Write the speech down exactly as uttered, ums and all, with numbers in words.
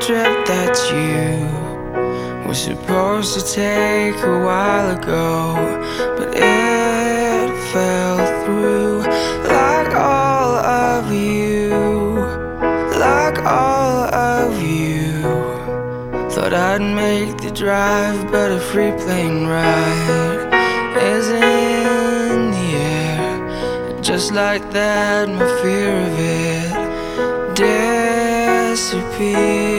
trip that you were supposed to take a while ago, but it fell through. Like all of you, like all of you, thought I'd make the drive, but a free plane ride is in the air. Just like that, my fear of it disappeared.